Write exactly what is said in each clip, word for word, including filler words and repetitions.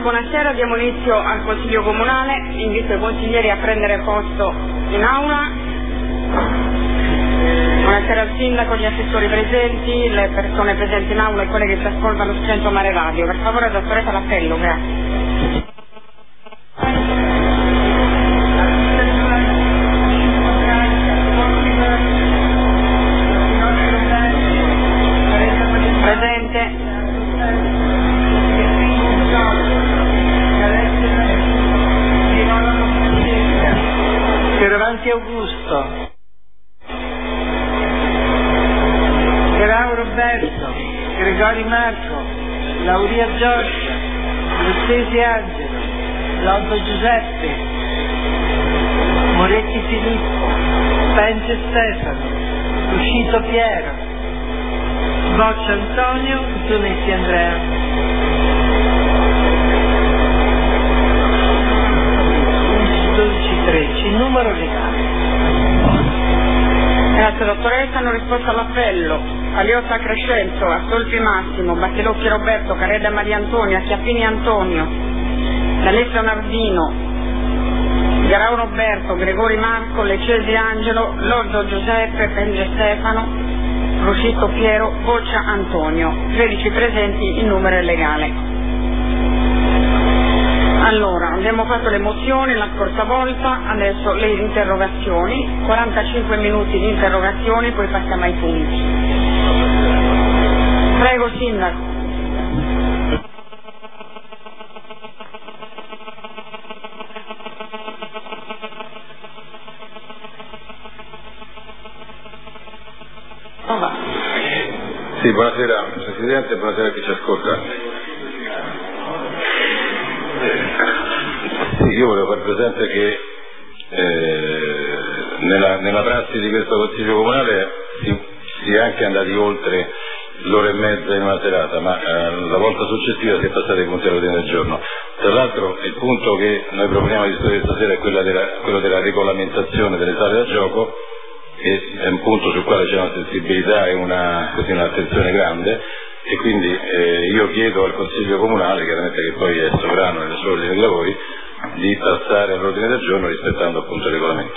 buonasera, diamo inizio al Consiglio Comunale, invito i consiglieri a prendere posto in aula. Buonasera al Sindaco, gli assessori presenti, le persone presenti in aula e quelle che ci ascoltano su Centro Mare Radio. Per favore, dottoressa L'appello, grazie. Presente. Fioravanti Augusto, Grau Roberto, Gregori Marco, Lauria Giorgia, Luttesi Angelo, Loddo Giuseppe, Moretti Filippo, Pence Stefano, Uscito Piero, Boccia Antonio, Zonetti Andrea. dodici tredici, numero legale. Grazie dottoressa, hanno risposto all'appello Aliotta Crescenzo, Astolfi Massimo, Battelocchi Roberto, Careda Maria Antonia, Chiappini Antonio, D'Alessio Nardino, Grau Roberto, Gregori Marco, Lecesi Angelo, Lordo Giuseppe, Penge Stefano, Ruscito Piero, Boccia Antonio, tredici presenti, il numero è legale. Allora, abbiamo fatto le mozioni la scorsa volta, adesso le interrogazioni, quarantacinque minuti di interrogazioni, poi passiamo ai punti. Prego, Sindaco. Oh, sì, buonasera Presidente, buonasera a chi ci ascolta. Sì, io volevo far presente che eh, nella, nella prassi di questo Consiglio Comunale si, si è anche andati oltre l'ora e mezza in una serata, ma eh, la volta successiva si è passati ai punti all'ordine del giorno. Tra l'altro il punto che noi proponiamo di discutere stasera è quello della, quello della regolamentazione delle sale da gioco, che è un punto sul quale c'è una sensibilità e una, così, un'attenzione grande, e quindi eh, io chiedo al Consiglio Comunale, chiaramente che poi è sovrano nel suo ordine dei lavori, di passare all'ordine del giorno rispettando appunto il regolamento.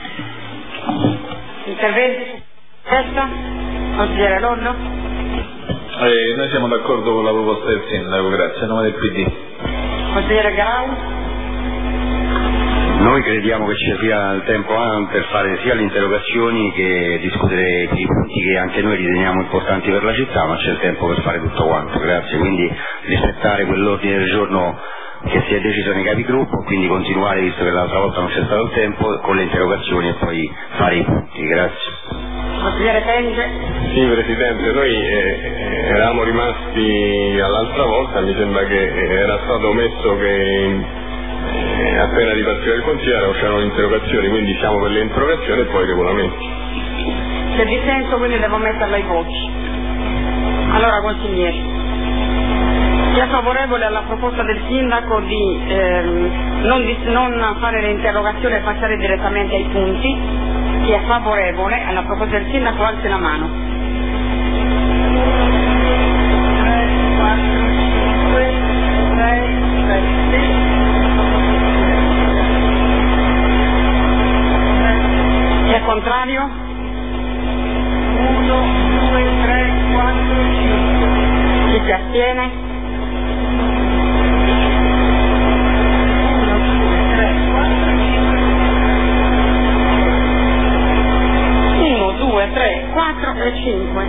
Interventi? Testa? Consigliere Lordo? Eh, noi siamo d'accordo con la proposta del Sindaco, grazie, a nome del P D. Consigliere Grau? Noi crediamo che ci sia il tempo per fare sia le interrogazioni che discutere i punti che anche noi riteniamo importanti per la città, ma c'è il tempo per fare tutto quanto, grazie. Quindi rispettare quell'ordine del giorno che si è deciso nei capigruppo, quindi continuare, visto che l'altra volta non c'è stato il tempo, con le interrogazioni e poi fare i punti, grazie. Consigliere Penge? Sì Presidente, noi eh, eravamo rimasti all'altra volta, mi sembra che era stato omesso che Eh, appena ripartiva il consigliere c'erano le interrogazioni, quindi siamo per le interrogazioni e poi i regolamenti. C'è dissenso, quindi devo metterla ai voti. Allora consiglieri, chi è favorevole alla proposta del Sindaco di, ehm, non, di non fare le interrogazioni e passare direttamente ai punti, chi è favorevole alla proposta del Sindaco alzi la mano. Chi è contrario? uno, due, tre, quattro, cinque. Chi si astiene? uno, due, tre, quattro, cinque. uno, due, tre, quattro e cinque.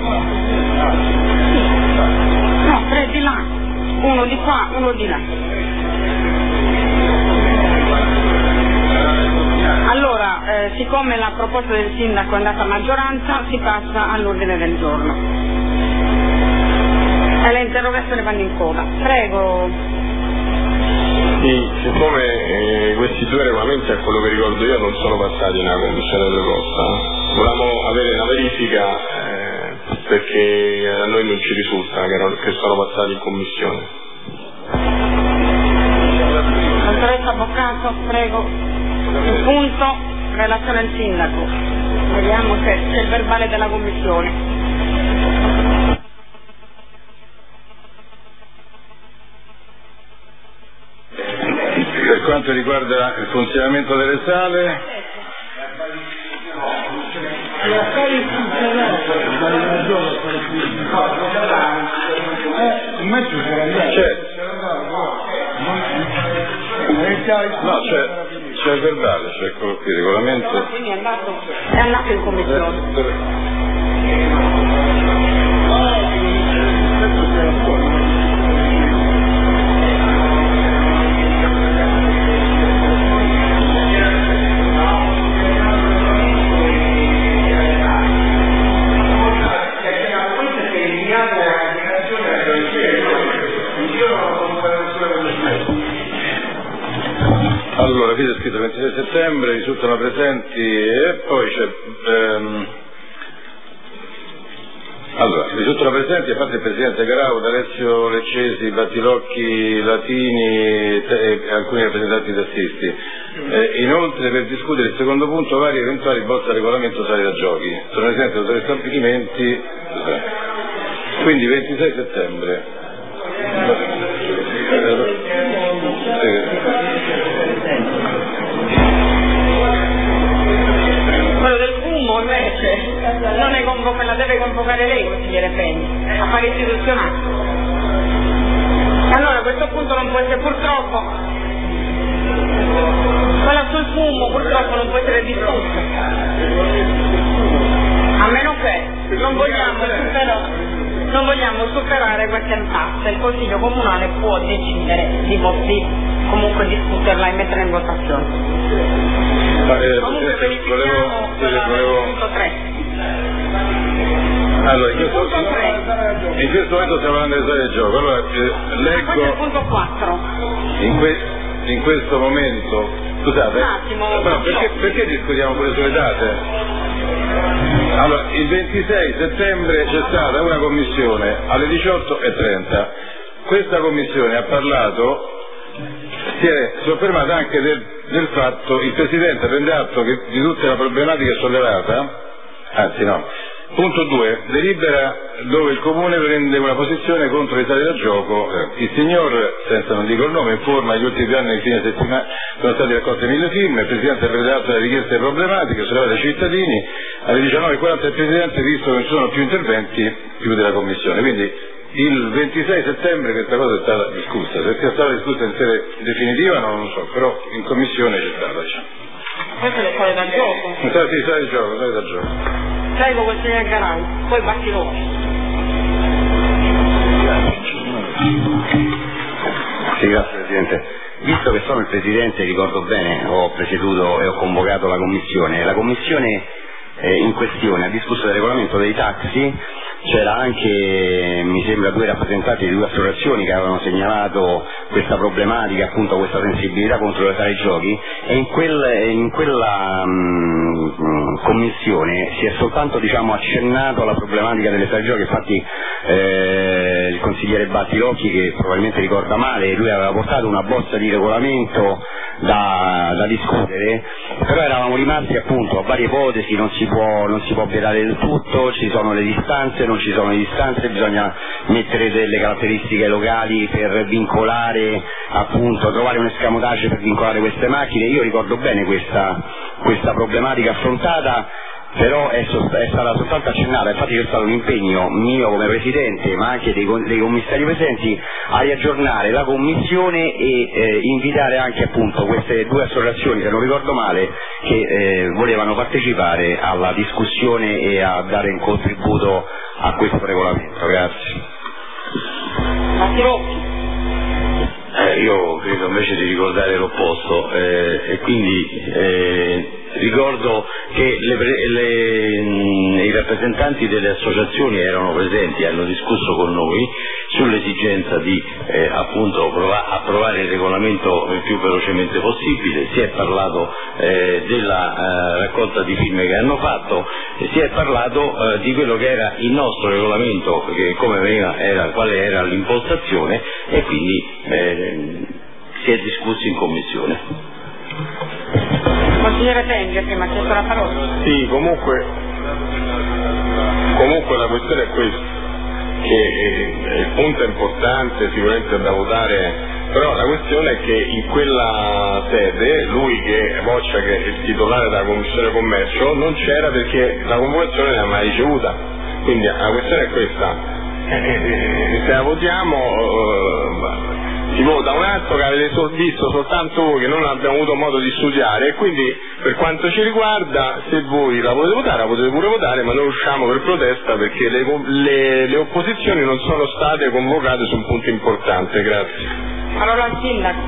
No, tre di là. Uno di qua, uno di là. Allora, eh, siccome la proposta del Sindaco è andata a maggioranza, si passa all'ordine del giorno. E le interrogazioni vanno in coda. Prego. Sì, siccome eh, questi due regolamenti, a quello che ricordo io, non sono passati nella Commissione proposta, volevamo avere una verifica eh, perché a noi non ci risulta che, erano, che sono passati in Commissione. Dottoressa Boccato, prego. Un punto, relazione al Sindaco. Vediamo se c'è il verbale della Commissione. quanto riguarda il funzionamento delle sale, c'è, no, c'è, c'è il verbale, c'è eccolo qui, regolamento. Quindi è andato, è andato in commissione. Allora, qui è scritto il ventisei settembre, risultano presenti e poi c'è... Ehm, allora, risultano presenti a parte il Presidente Garau, D'Alessio Leccesi, Battilocchi, Latini e alcuni rappresentanti tassisti. Eh, inoltre, per discutere il secondo punto, vari eventuali bozze a regolamento sali da giochi. Sono presenti autori e stabilimenti, quindi ventisei settembre. Quello del fumo invece non ne convoca, la deve convocare lei, consigliere Pegni, affari istituzionali. Allora a questo punto non può essere, purtroppo quella sul fumo purtroppo non può essere discussa, a meno che non vogliamo superare non vogliamo superare questa impasse. Il Consiglio Comunale può decidere di, di comunque discuterla e metterla in votazione. Ma, eh, comunque eh, verifichiamo volevo, quella volevo... del punto tre. Allora, in questo, in questo momento stiamo parlando di sale di gioco, allora eh, leggo... Questo è il punto quattro. In, que, in questo momento, scusate, Un attimo, no, perché, perché discutiamo pure sulle date? Allora, il ventisei settembre c'è stata una commissione alle diciotto e trenta. Questa commissione ha parlato, si è soffermata anche del, del fatto, il Presidente prende atto che, di tutta la problematica sollevata, anzi no, punto due, delibera dove il Comune prende una posizione contro le sale da gioco. Il signor, senza non dico il nome, informa che negli ultimi due anni di fine settimana sono state raccolte mille firme, il Presidente prende atto delle richieste problematiche sollevate dai cittadini, alle diciannove e quaranta il Presidente, visto che non ci sono più interventi, chiude la Commissione. Quindi il ventisei settembre questa cosa è stata discussa, se sia stata discussa in sede definitiva non lo so, però in Commissione c'è stata. Diciamo. Queste le sale da gioco. Sì, sale da gioco, sale da gioco. Prego, consigliere Garau, poi Battilocchi. Sì, grazie Presidente. Visto che sono il Presidente, ricordo bene, ho presieduto e ho convocato la Commissione. La Commissione eh, in questione ha discusso del regolamento dei taxi, c'era anche, mi sembra, due rappresentanti di due associazioni che avevano segnalato questa problematica, appunto questa sensibilità contro le sale giochi, e in, quel, in quella mh, commissione si è soltanto diciamo, accennato alla problematica delle sale giochi. Infatti eh, il consigliere Battilocchi, che probabilmente ricorda male, lui aveva portato una bozza di regolamento da, da discutere, però eravamo rimasti appunto a varie ipotesi, non si può, non si può vietare del tutto, ci sono le distanze, non ci sono le distanze, bisogna mettere delle caratteristiche locali per vincolare, appunto, trovare un escamotage per vincolare queste macchine. Io ricordo bene questa, questa problematica affrontata, però è, sost- è stata soltanto accennata. Infatti c'è stato un impegno mio come Presidente, ma anche dei, dei commissari presenti, a riaggiornare la Commissione e eh, invitare anche appunto queste due associazioni, se non ricordo male, che eh, volevano partecipare alla discussione e a dare un contributo a questo regolamento. Grazie. Eh, io credo invece di ricordare l'opposto eh, e quindi eh, ricordo che le, le, mh, i rappresentanti delle associazioni erano presenti, hanno discusso con noi sull'esigenza di eh, appunto prova- approvare il regolamento il più velocemente possibile. Si è parlato eh, della eh, raccolta di firme che hanno fatto e si è parlato eh, di quello che era il nostro regolamento, che come veniva, era, quale era l'impostazione, e quindi eh, si è discusso in Commissione. Consigliere Tenge, prima ha chiesto la parola. Sì, comunque, comunque la questione è questa, che eh, il punto è importante, sicuramente da votare però la questione è che in quella sede lui, che Boccia, che è il titolare della Commissione Commercio, non c'era perché la convocazione non l'ha mai ricevuta. Quindi la questione è questa: eh, se la votiamo eh, si vota un atto che avete sol- visto soltanto voi, che non abbiamo avuto modo di studiare, e quindi per quanto ci riguarda, se voi la potete votare, la potete pure votare, ma noi usciamo per protesta perché le, le, le opposizioni non sono state convocate su un punto importante. Grazie. Allora al sindaco.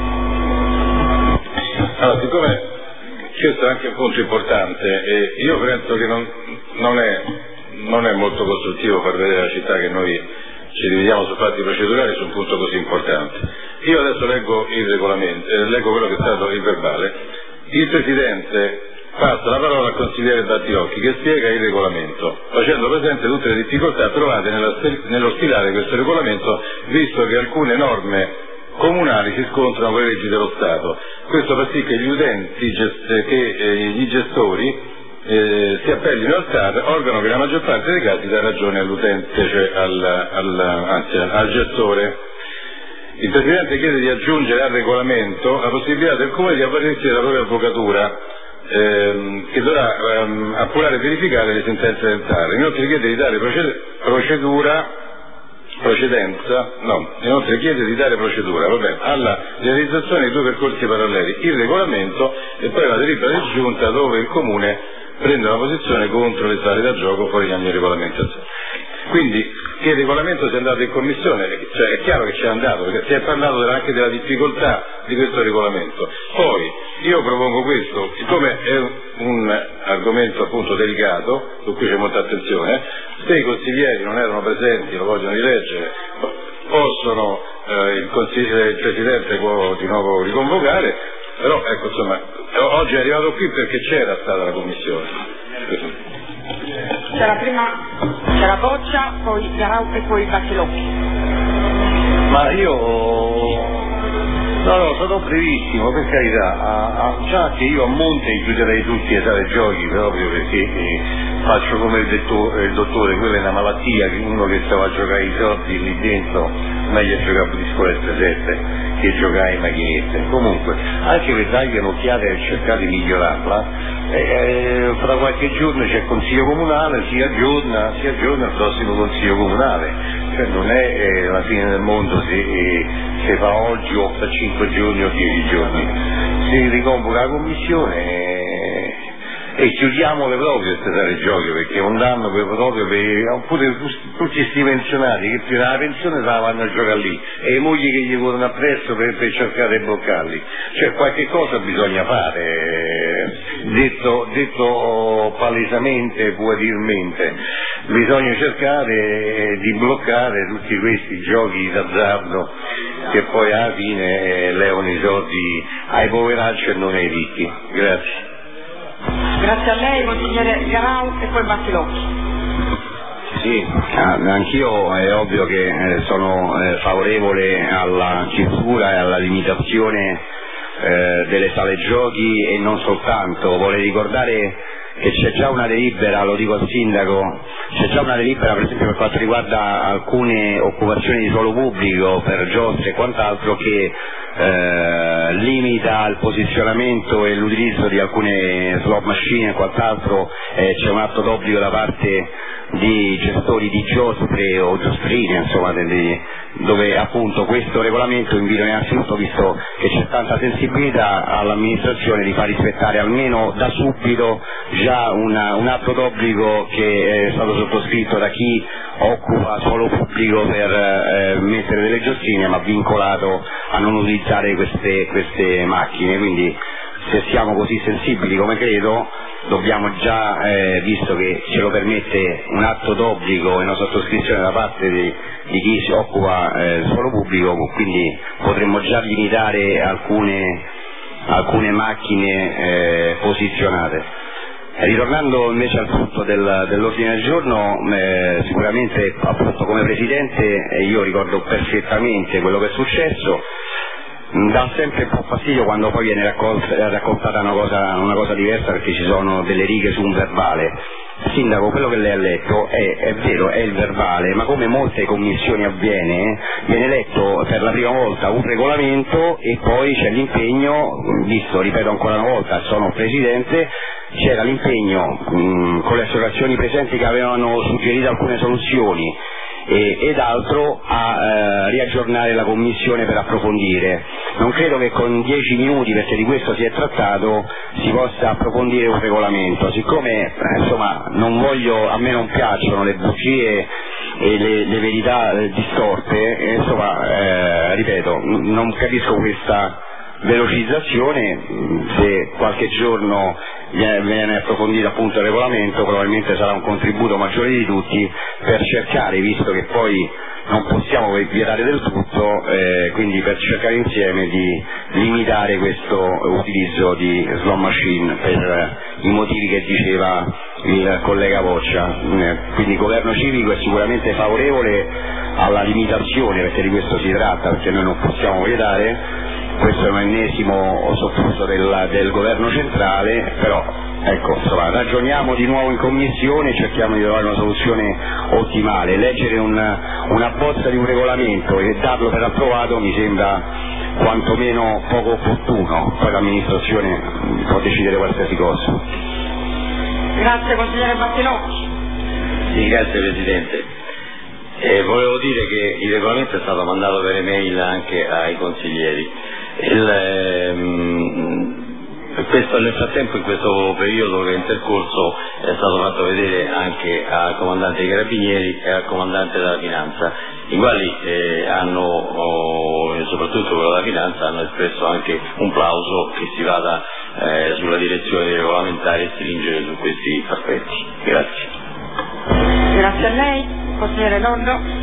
Allora, siccome questo è anche un punto importante, e io penso che non, non, è, non è molto costruttivo far vedere alla città che noi ci dividiamo su fatti procedurali su un punto così importante. Io adesso leggo il regolamento, eh, leggo quello che è stato il verbale. Il Presidente passa la parola al consigliere Battilocchi, che spiega il regolamento, facendo presente tutte le difficoltà trovate nella, nello stilare questo regolamento, visto che alcune norme comunali si scontrano con le leggi dello Stato. Questo fa sì che gli utenti, gest- che eh, gli gestori Eh, si appellino al T A R, organo che nella maggior parte dei casi dà ragione all'utente, cioè al, al, anzi, al gestore. Il Presidente chiede di aggiungere al regolamento la possibilità del Comune di avvalersi della propria avvocatura, ehm, che dovrà ehm, appurare e verificare le sentenze del T A R. Inoltre chiede di dare proced- procedura precedenza, no, inoltre chiede di dare procedura, vabbè, alla realizzazione di due percorsi paralleli, il regolamento e poi la delibera di giunta, dove il Comune prende una posizione contro le sale da gioco fuori di ogni regolamentazione. Quindi che il regolamento sia andato in commissione, cioè è chiaro che ci è andato, perché si è parlato anche della difficoltà di questo regolamento. Poi io propongo questo, siccome è un argomento appunto delicato, su cui c'è molta attenzione, se i consiglieri non erano presenti, lo vogliono rileggere, possono, eh, il, il Presidente può di nuovo riconvocare, però ecco, insomma, oggi è arrivato qui perché c'era stata la commissione. C'era prima, c'era Boccia, poi Garau e poi Battilocchi. Ma io, no, no, sono brevissimo, per carità, a, a, già che io a monte chiuderei tutti le sale giochi, proprio perché eh, faccio come il, detto, il dottore, quella è una malattia, che uno che stava a giocare i soldi lì dentro, meglio giocare a discoletto sette che giocare in macchinette. Comunque, anche per dargli un'occhiata e cercare di migliorarla, eh, fra qualche giorno c'è il Consiglio Comunale, si aggiorna, si aggiorna il prossimo Consiglio Comunale, cioè non è eh, la fine del mondo se, eh, se fa oggi o fra cinque giorni o dieci giorni, si riconvoca la Commissione eh, e chiudiamole proprio queste sale giochi, perché è un danno per, proprio per pure tutti questi pensionati che più la pensione se la vanno a giocare lì e le mogli che gli corrono appresso per, per cercare di bloccarli. Cioè qualche cosa bisogna fare, detto, detto palesemente, puerilmente, bisogna cercare di bloccare tutti questi giochi d'azzardo che poi alla fine levano i soldi ai poveracci e non ai ricchi. Grazie. Grazie a lei, consigliere Garau e poi Battilocchi. Sì, anch'io è ovvio che eh, sono eh, favorevole alla chiusura e alla limitazione eh, delle sale giochi e non soltanto. Vorrei ricordare che c'è già una delibera, lo dico al sindaco, c'è già una delibera per esempio per quanto riguarda alcune occupazioni di suolo pubblico per giostre e quant'altro che eh, limita il posizionamento e l'utilizzo di alcune slot machine e quant'altro, eh, c'è un atto d'obbligo da parte di gestori di giostre o giostrine, insomma, delle, dove appunto questo regolamento invita innanzitutto, visto che c'è tanta sensibilità, all'amministrazione di far rispettare almeno da subito già una, un atto d'obbligo che è stato sottoscritto da chi occupa suolo pubblico per eh, mettere delle giostrine, ma vincolato a non utilizzare queste, queste macchine. Quindi se siamo così sensibili come credo, dobbiamo già, eh, visto che ce lo permette un atto d'obbligo e una sottoscrizione da parte di, di chi si occupa del eh, suolo pubblico, quindi potremmo già limitare alcune, alcune macchine eh, posizionate. Ritornando invece al punto del, dell'ordine del giorno, eh, sicuramente appunto come Presidente eh, io ricordo perfettamente quello che è successo. Dà sempre un po' fastidio quando poi viene raccontata una cosa, una cosa diversa, perché ci sono delle righe su un verbale. Sindaco, quello che lei ha letto è, è vero, è il verbale, ma come molte commissioni avviene, viene letto per la prima volta un regolamento e poi c'è l'impegno, visto, ripeto ancora una volta, sono Presidente, c'era l'impegno mh, con le associazioni presenti che avevano suggerito alcune soluzioni e, ed altro a eh, riaggiornare la Commissione per approfondire. Non credo che con dieci minuti, perché di questo si è trattato, si possa approfondire un regolamento. Siccome eh, insomma non voglio, a me non piacciono le bugie e le, le verità eh, distorte, eh, insomma eh, ripeto, n- non capisco questa velocizzazione. Se qualche giorno viene, viene approfondito appunto il regolamento, probabilmente sarà un contributo maggiore di tutti per cercare, visto che poi non possiamo vietare del tutto, eh, quindi per cercare insieme di limitare questo utilizzo di slot machine per i motivi che diceva il collega Boccia. Eh, quindi il governo civico è sicuramente favorevole alla limitazione, perché di questo si tratta, perché noi non possiamo vietare. Questo è un ennesimo sopruso del, del governo centrale, però ecco, insomma, ragioniamo di nuovo in commissione, cerchiamo di trovare una soluzione ottimale. Leggere un, una bozza di un regolamento e darlo per approvato mi sembra quantomeno poco opportuno, poi l'amministrazione può decidere qualsiasi cosa. Grazie consigliere Battilocchi. Sì, grazie Presidente. Eh, volevo dire che il regolamento è stato mandato per email anche ai consiglieri. Il, ehm, questo, nel frattempo, in questo periodo che è intercorso, è stato fatto vedere anche al comandante dei Carabinieri e al comandante della Finanza, i quali eh, hanno, oh, soprattutto quello della Finanza, hanno espresso anche un plauso che si vada eh, sulla direzione dei regolamentari e stringere su questi aspetti. Grazie. Grazie a lei, consigliere Lordo.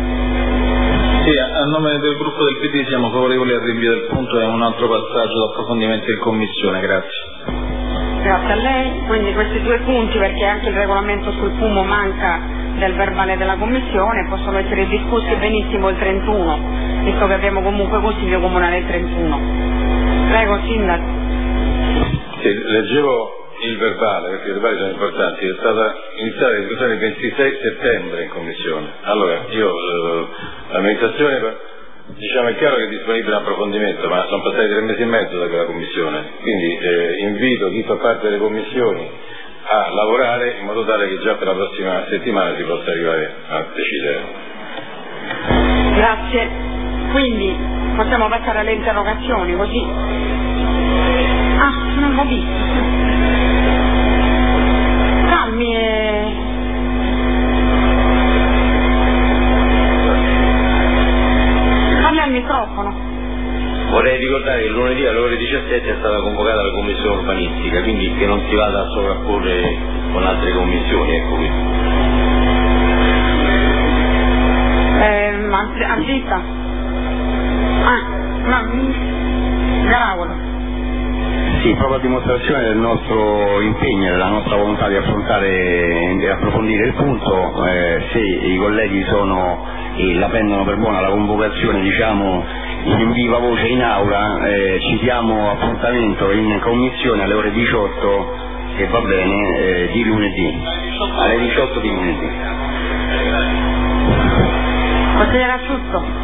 Sì, a nome del gruppo del P D siamo favorevoli al rinvio del punto e a un altro passaggio d'approfondimento in Commissione, grazie. Grazie a lei, quindi questi due punti, perché anche il regolamento sul fumo manca del verbale della Commissione, possono essere discussi benissimo il trentuno, visto che abbiamo comunque Consiglio Comunale il trentuno. Prego, Sindaco. Sì, leggevo il verbale, perché i verbali sono importanti, è stata iniziata la discussione il ventisei settembre in Commissione. Allora, io, eh, l'amministrazione, diciamo, è chiaro che è disponibile un approfondimento, ma sono passati tre mesi e mezzo da quella Commissione, quindi eh, invito chi fa parte delle commissioni a lavorare in modo tale che già per la prossima settimana si possa arrivare a decidere. Grazie. Quindi possiamo passare alle interrogazioni, così. Ah, non l'ho visto. Calmi e... Parli al microfono. Vorrei ricordare che lunedì alle ore diciassette è stata convocata la Commissione urbanistica, quindi che non si vada a sovrapporre con altre commissioni, ecco qui. Eh, Anzita. Ah, no, Garavolo. Sì, proprio a dimostrazione del nostro impegno, della nostra volontà di affrontare e approfondire il punto, eh, se i colleghi sono e la prendono per buona la convocazione, diciamo, in viva voce in aula, eh, ci diamo appuntamento in commissione alle ore diciotto, se va bene, eh, di lunedì, alle diciotto di lunedì. Consigliere Asciutto.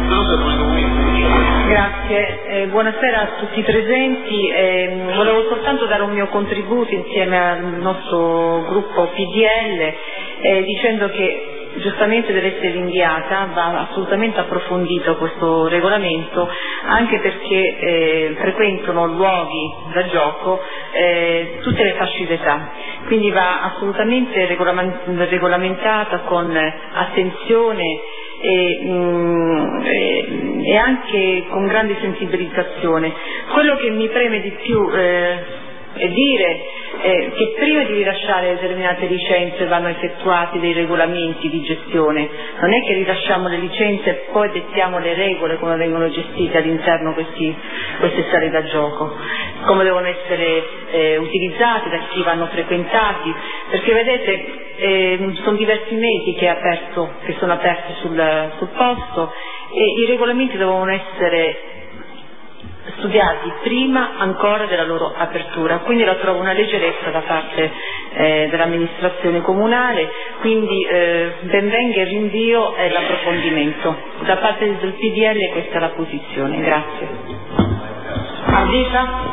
Grazie, eh, buonasera a tutti i presenti. Eh, volevo soltanto dare un mio contributo insieme al nostro gruppo P D L eh, dicendo che giustamente deve essere rinviata, va assolutamente approfondito questo regolamento, anche perché eh, frequentano luoghi da gioco eh, tutte le fasce d'età, quindi va assolutamente regolamentata con attenzione E, mh, e, e anche con grande sensibilizzazione. Quello che mi preme di più eh, è dire eh, che prima di rilasciare determinate licenze vanno effettuati dei regolamenti di gestione, non è che rilasciamo le licenze e poi dettiamo le regole come vengono gestite all'interno questi, queste sale da gioco, come devono essere eh, utilizzate, da chi vanno frequentati, perché vedete Eh, sono diversi mesi che, è aperto, che sono aperti sul, sul posto e i regolamenti devono essere studiati prima ancora della loro apertura, quindi la trovo una leggerezza da parte eh, dell'amministrazione comunale, quindi eh, ben venga il rinvio e l'approfondimento. Da parte del P D L questa è la posizione. Grazie. Ardita?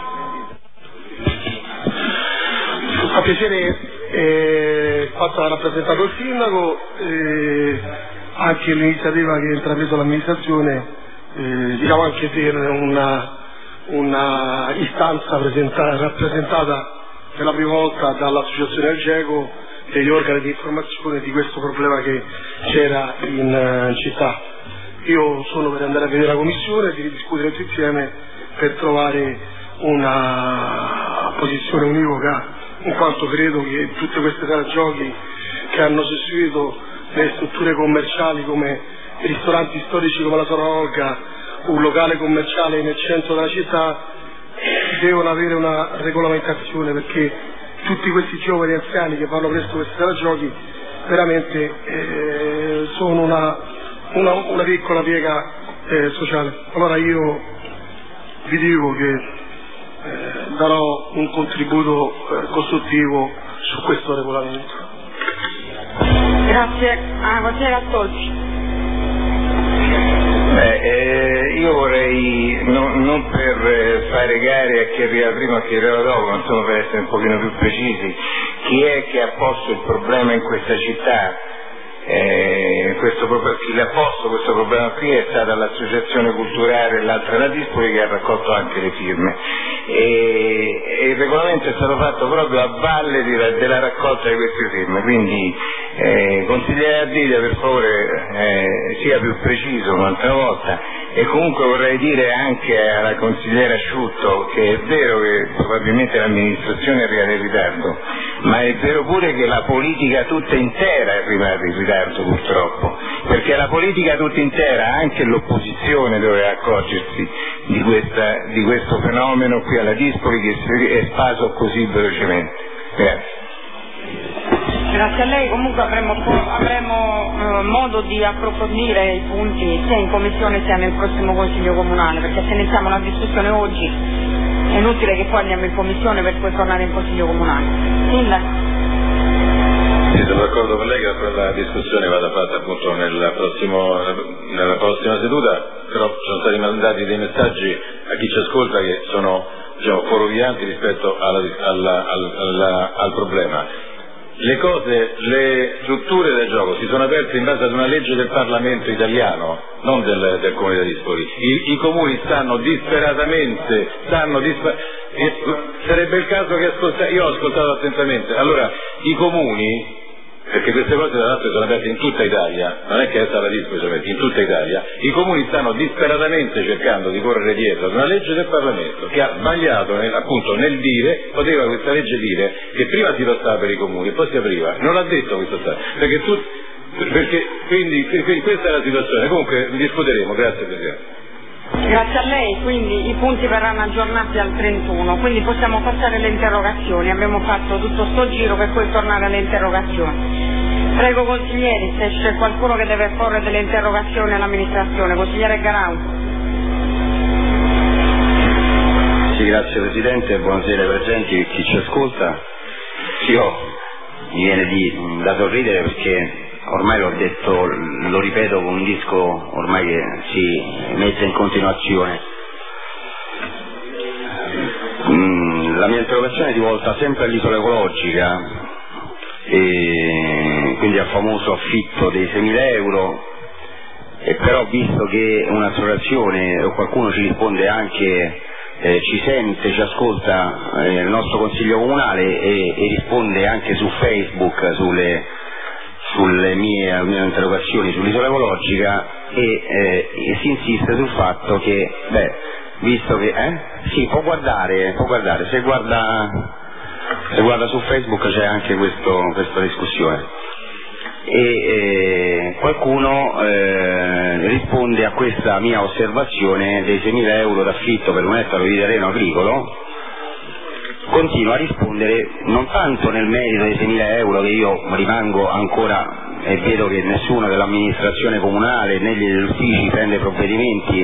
A piacere eh, fatto ha rappresentato il sindaco, eh, anche l'iniziativa che ha intrapreso l'amministrazione, eh, diciamo anche per una, una istanza rappresentata per la prima volta dall'associazione Algeco e gli organi di informazione di questo problema che c'era in, in città. Io sono per andare a vedere la commissione e di discutere tutti insieme per trovare una posizione univoca, in quanto credo che tutte queste sale giochi che hanno sostituito le strutture commerciali come i ristoranti storici come la Sora Olga, un locale commerciale nel centro della città, devono avere una regolamentazione, perché tutti questi giovani anziani che vanno presso queste sale giochi veramente eh, sono una, una, una piccola piega eh, sociale. Allora io vi dico che Eh, darò un contributo eh, costruttivo su questo regolamento. Grazie. Ah, consigliere Astolfi. Eh, eh, io vorrei, no, non per fare gare a chi arriva prima e a chi arriva dopo, ma insomma per essere un pochino più precisi, chi è che ha posto il problema in questa città? Eh, questo, chi l'ha posto questo problema qui è stata l'associazione culturale, l'altra la Dispoli, che ha raccolto anche le firme, e, e il regolamento è stato fatto proprio a valle di, della raccolta di queste firme, quindi eh, consigliere Ardita, per favore eh, sia più preciso un'altra volta. E comunque vorrei dire anche alla consigliera Asciutto che è vero che probabilmente l'amministrazione è arrivata in ritardo, ma è vero pure che la politica tutta intera è arrivata in ritardo, purtroppo, perché la politica tutta intera, anche l'opposizione, doveva accorgersi di, questa, di questo fenomeno qui alla Dispoli che si è spaso così velocemente. Grazie. Grazie a lei, comunque avremo, avremo eh, modo di approfondire i punti sia in commissione sia nel prossimo Consiglio Comunale, perché se iniziamo la discussione oggi è inutile che poi andiamo in commissione per poi tornare in Consiglio Comunale. Sindaco? Sì, sono d'accordo con lei che quella discussione vada fatta appunto nel prossimo, nella prossima seduta, però sono stati mandati dei messaggi a chi ci ascolta che sono, diciamo, fuorvianti rispetto alla, alla, alla, al problema. Le cose, le strutture del gioco si sono aperte in base ad una legge del Parlamento italiano, non del, del Comune di Dispoli. I, I comuni stanno disperatamente, stanno disper... sarebbe il caso che ascolta... io ho ascoltato attentamente. Allora, i comuni, perché queste cose tra l'altro sono aperte in tutta Italia, non è che è stata Dispoli, in tutta Italia, i comuni stanno disperatamente cercando di correre dietro ad una legge del Parlamento che ha sbagliato nel, appunto nel dire, poteva questa legge dire che prima si lottava per i comuni e poi si apriva, non l'ha detto questo Stato, perché tu, perché quindi, quindi questa è la situazione. Comunque discuteremo. Grazie Presidente. Grazie a lei, quindi i punti verranno aggiornati al trentuno, quindi possiamo passare alle interrogazioni. Abbiamo fatto tutto sto giro per poi tornare alle interrogazioni. Prego consiglieri, se c'è qualcuno che deve porre delle interrogazioni all'amministrazione. Consigliere Garau. Sì, grazie Presidente, buonasera ai presenti e chi ci ascolta. Io mi viene di, da sorridere perché ormai l'ho detto, lo ripeto con un disco ormai che si mette in continuazione. Mm, la mia interrogazione è rivolta sempre all'isola ecologica, e quindi al famoso affitto dei seimila euro, e però visto che un'associazione o qualcuno ci risponde anche, eh, ci sente, ci ascolta eh, il nostro Consiglio Comunale e, e risponde anche su Facebook sulle sulle mie, mie interrogazioni sull'isola ecologica e, eh, e si insiste sul fatto che, beh, visto che, eh? Sì, può guardare, può guardare, se guarda, se guarda su Facebook c'è anche questo, questa discussione. E eh, qualcuno eh, risponde a questa mia osservazione dei seimila euro d'affitto per un ettaro di terreno agricolo, continua a rispondere non tanto nel merito dei seimila euro, che io rimango ancora e vedo che nessuno dell'amministrazione comunale né degli uffici prende provvedimenti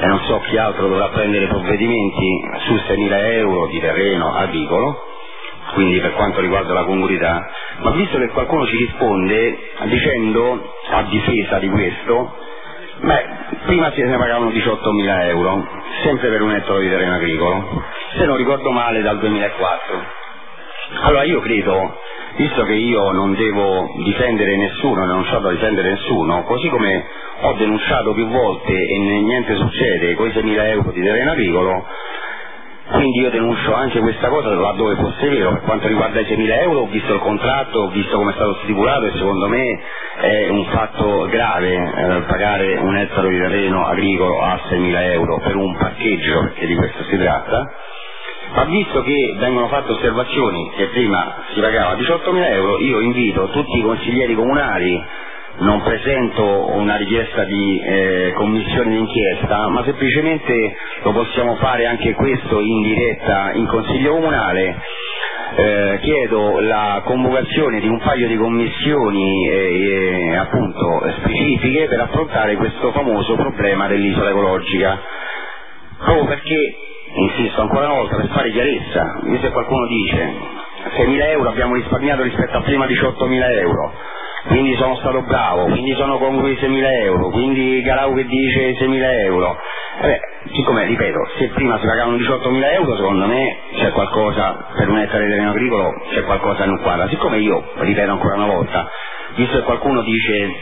e non so chi altro dovrà prendere provvedimenti su seimila euro di terreno agricolo, quindi per quanto riguarda la congruità, ma visto che qualcuno ci risponde dicendo a difesa di questo, beh, prima se ne pagavano diciottomila euro, sempre per un ettaro di terreno agricolo, se non ricordo male dal duemilaquattro. Allora io credo, visto che io non devo difendere nessuno, non ho da difendere nessuno, così come ho denunciato più volte e niente succede con i seimila euro di terreno agricolo, quindi io denuncio anche questa cosa laddove fosse vero. Per quanto riguarda i seimila euro, ho visto il contratto, ho visto come è stato stipulato e secondo me è un fatto grave eh, pagare un ettaro di terreno agricolo a seimila euro per un parcheggio, perché di questo si tratta. Ma visto che vengono fatte osservazioni che prima si pagava diciottomila euro, io invito tutti i consiglieri comunali, non presento una richiesta di eh, commissione d'inchiesta, ma semplicemente lo possiamo fare anche questo in diretta in Consiglio Comunale. Eh, chiedo la convocazione di un paio di commissioni eh, eh, appunto specifiche per affrontare questo famoso problema dell'isola ecologica, proprio perché, insisto ancora una volta per fare chiarezza, visto che qualcuno dice seimila euro abbiamo risparmiato rispetto a prima diciottomila euro, quindi sono stato bravo, quindi sono congrui seimila euro, quindi Garau che dice seimila euro, eh beh, siccome, ripeto, se prima si pagavano diciottomila euro, secondo me c'è qualcosa, per un ettaro di terreno agricolo c'è qualcosa che non quadra. Siccome io, ripeto ancora una volta, visto che qualcuno dice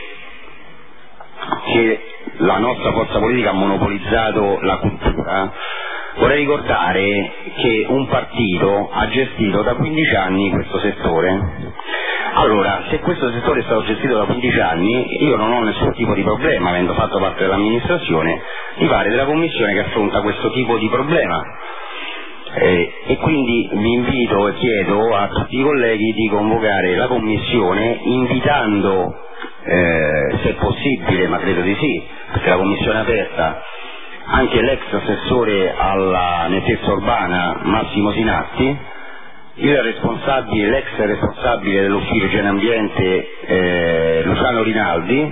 che la nostra forza politica ha monopolizzato la cultura, vorrei ricordare che un partito ha gestito da quindici anni questo settore. Allora, se questo settore è stato gestito da quindici anni, io non ho nessun tipo di problema, avendo fatto parte dell'amministrazione, di fare della commissione che affronta questo tipo di problema. Eh, e quindi vi invito e chiedo a tutti i colleghi di convocare la commissione invitando, eh, se possibile, ma credo di sì, perché la commissione è aperta, anche l'ex assessore alla nettezza urbana Massimo Sinatti, il responsabile, l'ex responsabile dell'ufficio igiene ambiente eh, Luciano Rinaldi,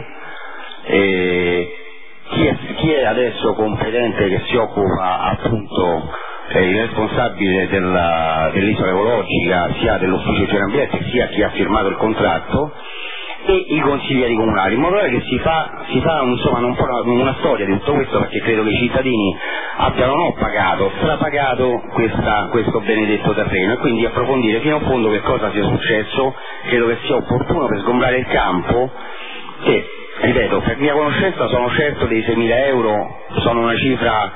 eh, chi, è, chi è adesso competente che si occupa appunto eh, il responsabile della, dell'isola ecologica sia dell'ufficio igiene ambiente sia chi ha firmato il contratto, e i consiglieri comunali, in modo tale che si fa, si fa insomma, un po' una, una storia di tutto questo, perché credo che i cittadini abbiano non pagato, strapagato questa, questo benedetto terreno, e quindi approfondire fino a fondo che cosa sia successo. Credo che sia opportuno per sgombrare il campo, che, ripeto, per mia conoscenza sono certo dei seimila euro, sono una cifra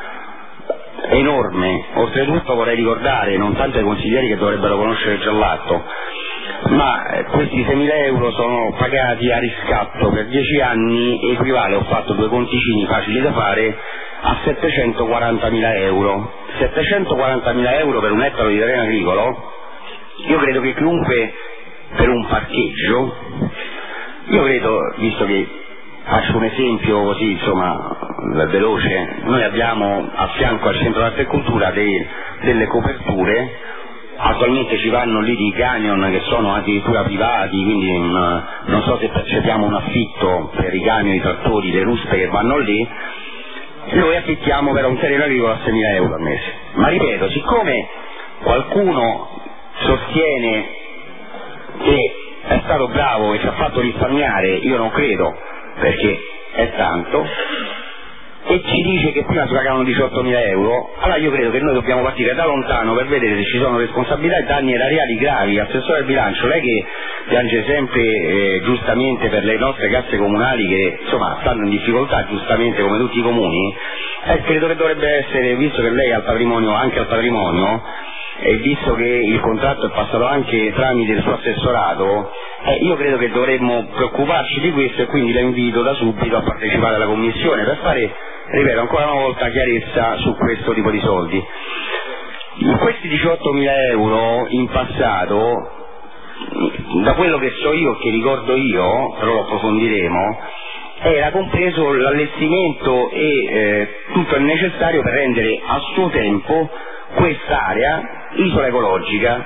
enorme. Oltretutto vorrei ricordare, non tanto ai consiglieri che dovrebbero conoscere già l'atto, ma questi seimila euro sono pagati a riscatto per dieci anni, equivale, ho fatto due conticini facili da fare, a settecentoquarantamila euro. settecentoquarantamila euro per un ettaro di terreno agricolo, io credo che chiunque, per un parcheggio, io credo, visto che faccio un esempio così insomma veloce, noi abbiamo a fianco al centro d'arte e cultura dei, delle coperture. Attualmente ci vanno lì di camion che sono addirittura privati, quindi un, non so se percepiamo un affitto per i camion, i trattori, le ruspe che vanno lì. Noi affittiamo per un terreno agricolo a seimila euro al mese. Ma ripeto, siccome qualcuno sostiene che è stato bravo e ci ha fatto risparmiare, io non credo, perché è tanto, e ci dice che prima si pagavano diciottomila euro, allora io credo che noi dobbiamo partire da lontano per vedere se ci sono responsabilità e danni erariali gravi. Assessore al bilancio, lei che piange sempre eh, giustamente per le nostre casse comunali che insomma stanno in difficoltà giustamente come tutti i comuni, eh, credo che dovrebbe essere, visto che lei ha il patrimonio, anche al patrimonio, e visto che il contratto è passato anche tramite il suo assessorato, eh, io credo che dovremmo preoccuparci di questo, e quindi la invito da subito a partecipare alla commissione per fare, ripeto ancora una volta, chiarezza su questo tipo di soldi. In questi diciottomila euro in passato, da quello che so io, che ricordo io, però lo approfondiremo, era compreso l'allestimento e eh, tutto il necessario per rendere a suo tempo quest'area isola ecologica.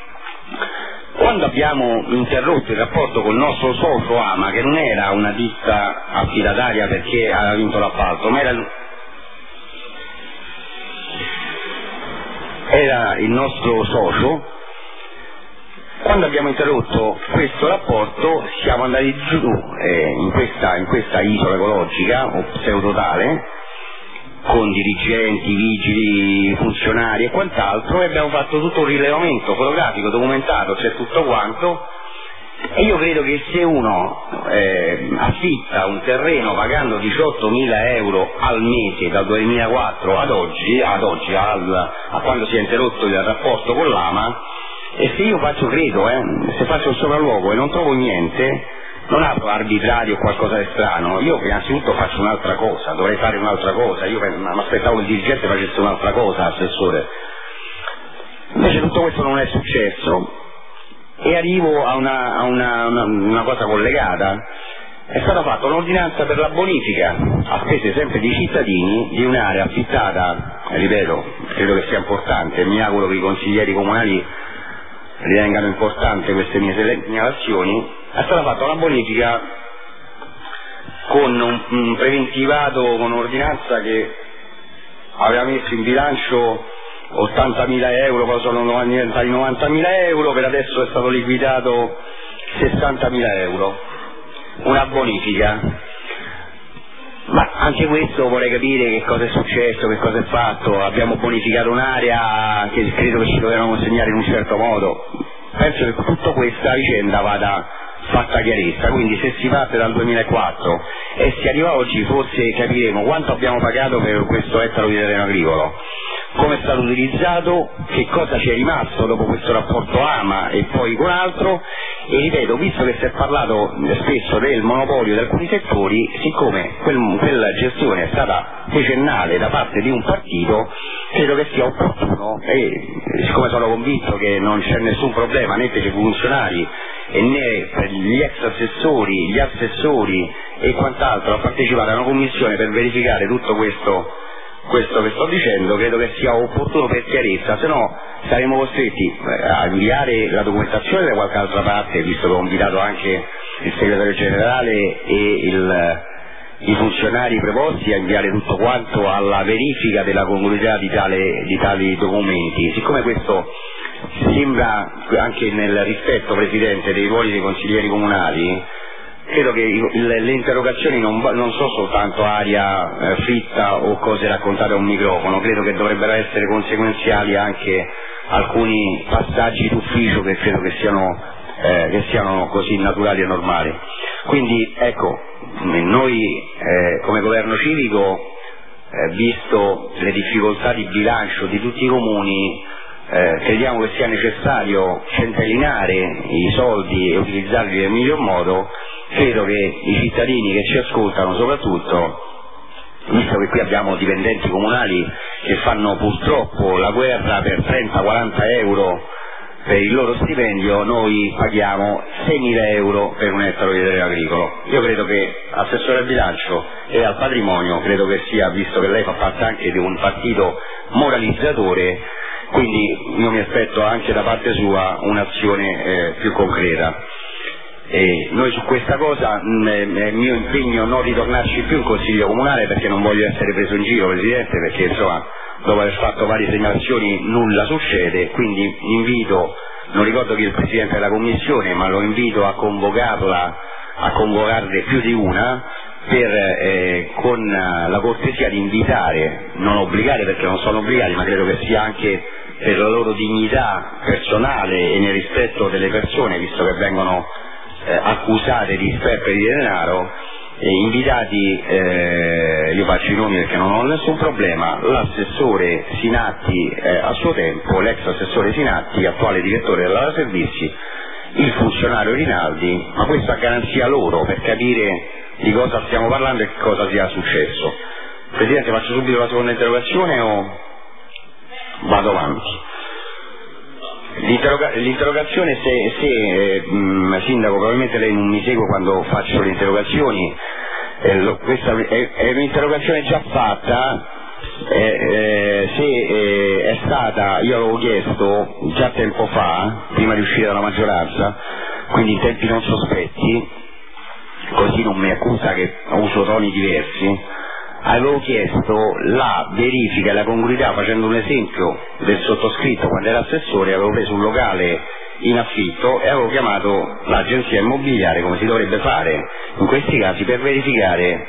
Quando abbiamo interrotto il rapporto col nostro socio Ama, che non era una ditta affidataria perché aveva vinto l'appalto, ma era era il nostro socio. Quando abbiamo interrotto questo rapporto siamo andati giù eh, in, questa, in questa isola ecologica o pseudotale con dirigenti, vigili, funzionari e quant'altro, e abbiamo fatto tutto un rilevamento fotografico, documentato, c'è tutto quanto. E io credo che se uno eh, affitta un terreno pagando diciottomila euro al mese dal duemilaquattro ad oggi, ad oggi al, a quando si è interrotto il rapporto con l'Ama, e se io faccio, credo, eh, se faccio il sopralluogo e non trovo niente, non apro arbitrario o qualcosa di strano, io innanzitutto faccio un'altra cosa, dovrei fare un'altra cosa, io mi aspettavo che il dirigente facesse un'altra cosa, assessore. Invece tutto questo non è successo. E arrivo a una, a una, una, una cosa collegata. È stata fatta un'ordinanza per la bonifica a spese sempre di cittadini di un'area affittata, ripeto, credo che sia importante, mi auguro che i consiglieri comunali ritengano importante queste mie segnalazioni. È stata fatta una bonifica con un, un preventivato, con un'ordinanza che aveva messo in bilancio ottantamila euro, poi sono diventati novantamila euro, per adesso è stato liquidato sessantamila euro, una bonifica. Ma anche questo vorrei capire che cosa è successo, che cosa è fatto. Abbiamo bonificato un'area che credo che ci dovevano consegnare in un certo modo. Penso che tutta questa vicenda vada fatta chiarezza, quindi se si parte dal duemilaquattro e si arriva oggi forse capiremo quanto abbiamo pagato per questo ettaro di terreno agricolo, come è stato utilizzato, che cosa ci è rimasto dopo questo rapporto Ama e poi con altro. E ripeto, visto che si è parlato spesso del monopolio di alcuni settori, siccome quel, quella gestione è stata decennale da parte di un partito, credo che sia opportuno, e siccome sono convinto che non c'è nessun problema né per i funzionari e né per gli ex assessori, gli assessori e quant'altro a partecipare a una commissione per verificare tutto questo questo che sto dicendo, credo che sia opportuno per chiarezza, se no saremo costretti a inviare la documentazione da qualche altra parte, visto che ho invitato anche il segretario generale e il, i funzionari preposti a inviare tutto quanto alla verifica della congruità di, tale, di tali documenti. Siccome questo sembra anche nel rispetto, Presidente, dei ruoli dei consiglieri comunali, credo che le interrogazioni non, non sono soltanto aria eh, fritta o cose raccontate a un microfono, credo che dovrebbero essere conseguenziali anche alcuni passaggi d'ufficio che credo che siano, eh, che siano così naturali e normali. Quindi ecco, noi eh, come governo civico, eh, visto le difficoltà di bilancio di tutti i comuni, eh, crediamo che sia necessario centellinare i soldi e utilizzarli nel miglior modo. Credo che i cittadini che ci ascoltano soprattutto, visto che qui abbiamo dipendenti comunali che fanno purtroppo la guerra per trenta quaranta euro per il loro stipendio, noi paghiamo seimila euro per un ettaro di terreno agricolo. Io credo che, assessore al bilancio e al patrimonio, credo che sia, visto che lei fa parte anche di un partito moralizzatore, quindi io mi aspetto anche da parte sua un'azione eh, più concreta. E noi su questa cosa mh, è mio impegno non ritornarci più in Consiglio Comunale, perché non voglio essere preso in giro, Presidente, perché insomma dopo aver fatto varie segnalazioni nulla succede, quindi invito, non ricordo chi è il Presidente della Commissione, ma lo invito a convocarla, a convocarne più di una, per eh, con la cortesia di invitare, non obbligare perché non sono obbligati, ma credo che sia anche per la loro dignità personale e nel rispetto delle persone, visto che vengono Eh, accusate di sperperi di denaro, eh, invitati, eh, io faccio i nomi perché non ho nessun problema, l'assessore Sinatti eh, a suo tempo, l'ex assessore Sinatti, attuale direttore della Servizi, il funzionario Rinaldi, ma questo a garanzia loro, per capire di cosa stiamo parlando e che cosa sia successo. Presidente, faccio subito la seconda interrogazione o vado avanti? L'interroga- l'interrogazione, se, se eh, mh, Sindaco, probabilmente lei non mi segue quando faccio le interrogazioni, eh, lo, questa è, è un'interrogazione già fatta, eh, eh, se eh, è stata, io l'avevo chiesto già tempo fa, prima di uscire dalla maggioranza, quindi in tempi non sospetti, così non mi accusa che uso toni diversi, avevo chiesto la verifica e la congruità, facendo un esempio del sottoscritto. Quando era assessore avevo preso un locale in affitto e avevo chiamato l'agenzia immobiliare, come si dovrebbe fare in questi casi, per verificare